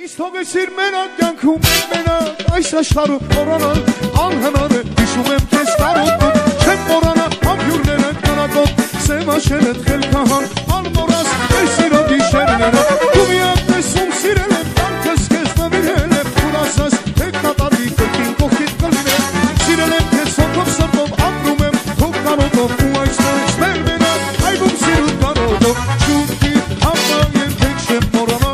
Իսկ թողեցիր մենակ կյանքում մենակ այս աշխարհում մոռանալ անհնար է հիշում եմ քեզ տարօրում չեմ մոռանա ամբյուրները կրակոտ սև աշերդ խելքահան անմոռաս մեր սիրո գիշերները դու միակ տեսում սիրել եմ կյանքս քեզ նվիրել եմ ուր ասես թե կատարվի կրկին կողքիդ կլիներ սիրել եմ քեզ հոգով սրտով ապրում եմ քո կարոտով ու այսպես մեր մենակ այգում սիրուն կարոտով շուտի համա երբեք չեմ մոռանա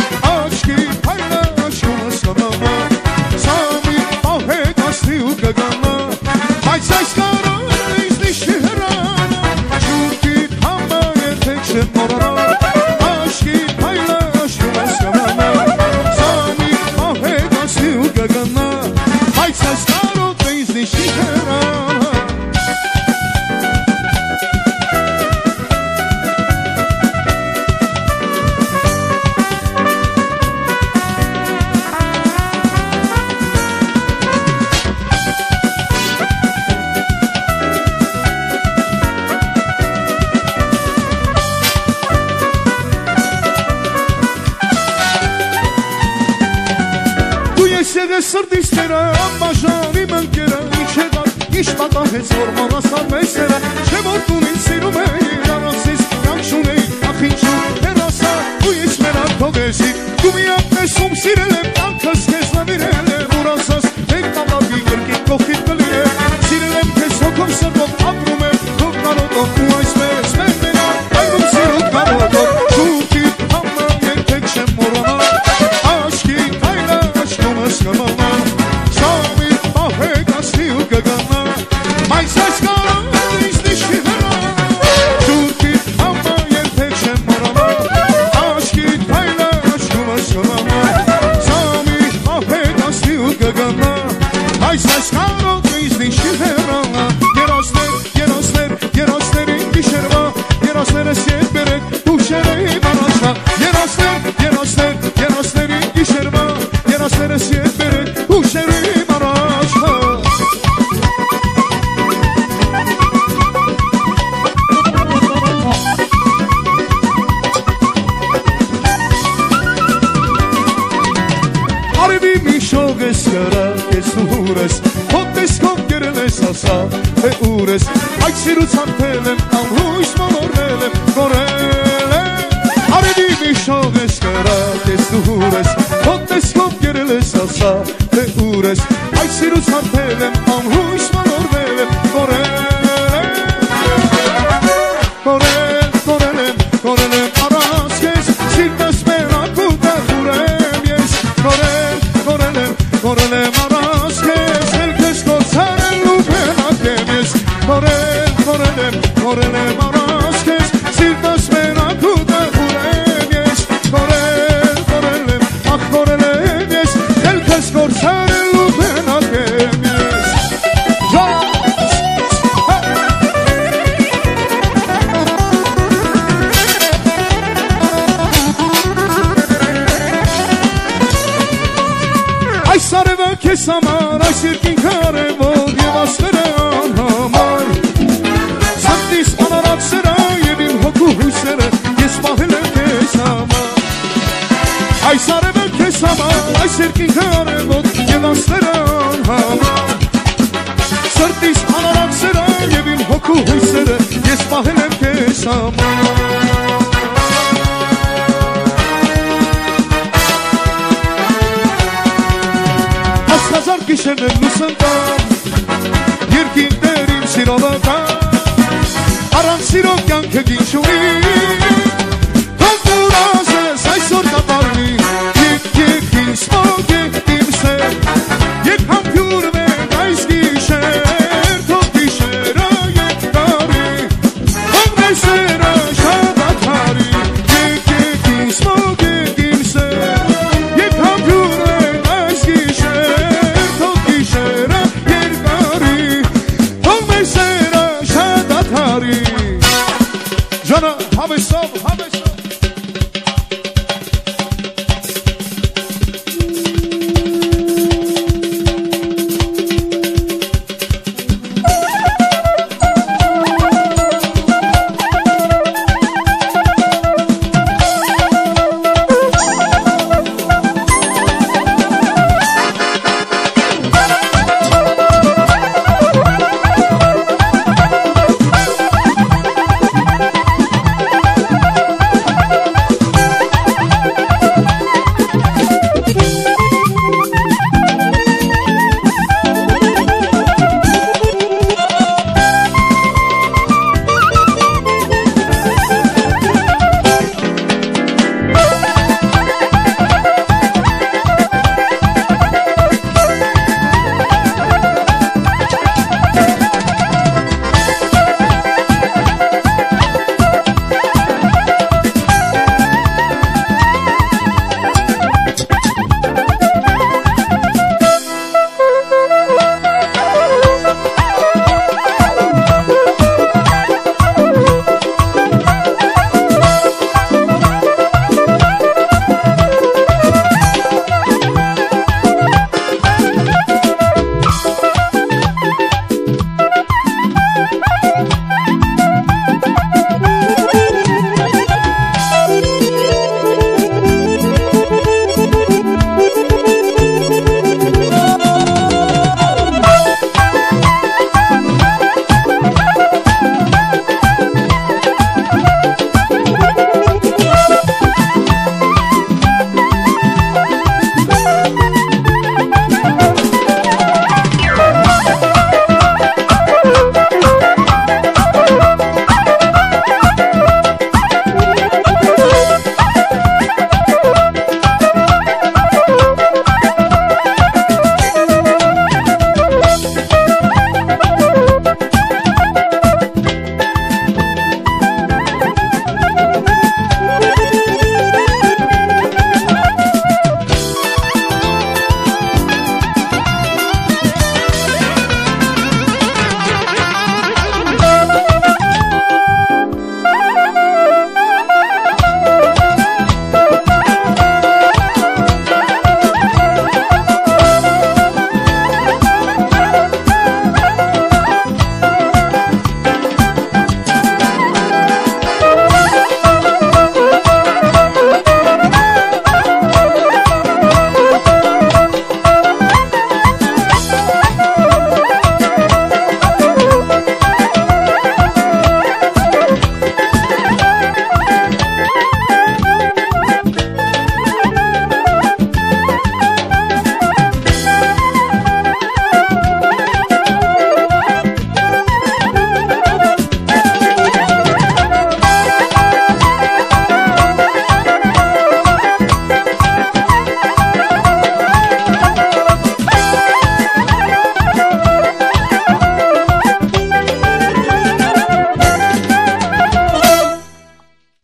Այս կարոտ ինձ նիշի հրանա Չուկիտ համա երբեք չեմ մոռանա Աշկի հայլա աշկում ես կամանա Սամի պահեք ասի ու կգանա Այս կարոտ ինձ նիշի հրանա Ես սրտիս տերը ամբաժան իմ ընկերը ինչ եղավ ինչ պատահեց որ մոռացար մեզ սերը չէ որ տուն ինձ սիրում էիր առանցից կյանք շունեի ախ ինչու հեռացա ու ես մենակ թողեցի դու միակ տեսում սիրել եմ կյանքս քեզ նվիրել եմ ուր ասես մեկ տապակի կրկին կողքիդ կլիներ սիրել եմ քեզ հոգով սրտով ապրում եմ քո կարոտով ու այսպես մեր մենակ այգում սիրուն կարոտով շուտիդ համա երբեք չեմ մոռանա աշկի հայլա աշկում ես կամանա Սամի պահեք ասի ու կգանա Այս կարոտ ինձ նիշի հրանա Շուտիդ համա երբեք չեմ մոռանա Աշկի հայլա աշկում ես կամանա Սամի պահեք ասի ու կգանա Այս կարոտ ինձ նիշի հրանա Երասներին գիշերվա Երասներս ետ բերեք դուշերեի մարաշա Երասներին գիշերվա Երասներս ետ բերեք դուշերեի մարաշա Արևի մի շող ես կրակ ես ուր ես Հոտ տեսքով գերել ես ասա թե ուր ես Այդ սիրուց հարբել եմ ամհույս մոլորվել եմ գորել եմ Արևի մի շող ես կրակ ես ուր ես Հոտ տեսքով գերել ես ասա թե ուր ես Այդ սիրուց հարբել եմ ամհույս մոլորվել եմ գորել եմ առանց քեզ սիրտս մենակ ու տխուր եմ ես Գորել եմ առանց քեզ հելքս կործարել ու մենակ եմ ես Գորել եմ առանց քեզ սիրտս մենակ ու տխուր եմ ես Գորել եմ ես հելքս կործարել ու մենակ եմ ես Այս արևը քեզ համար, այս երկինքը արևոտ և աստղերը անհամար Սրտիս անարատ սերը և իմ հոգու հույսերը ես պահել եմ քեզ համար Այս արևը քեզ համար, այս երկինքը արևոտ և աստղերը անհամար Սրտիս անարատ սերը և իմ հոգու հույսերը ես պահել եմ քեզ համար Հազար գիշերներ լուսնտան Երկինքներ իմ սիրովական Առանց սիրով կյանքը գին չունի Թող դուր ասես այսօր կատարվի